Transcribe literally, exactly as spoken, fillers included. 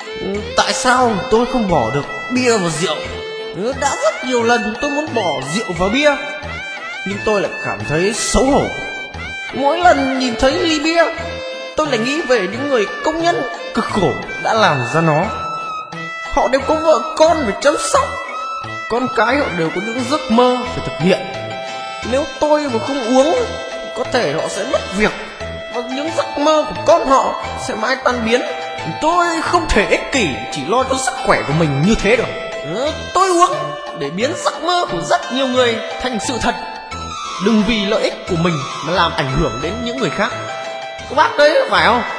Tại sao tôi không bỏ được bia và rượu? Đã rất nhiều lần tôi muốn bỏ rượu và bia, nhưng tôi lại cảm thấy xấu hổ. Mỗi lần nhìn thấy ly bia, tôi lại nghĩ về những người công nhân cực khổ đã làm ra nó. Họ đều có vợ con phải chăm sóc, con cái họ đều có những giấc mơ phải thực hiện. Nếu tôi mà không uống, có thể họ sẽ mất việc, và những giấc mơ của con họ sẽ mãi tan biến. Tôi không thể ích kỷ chỉ lo cho sức khỏe của mình như thế được. Tôi uống để biến giấc mơ của rất nhiều người thành sự thật. Đừng vì lợi ích của mình mà làm ảnh hưởng đến những người khác. Các bác đấy phải không?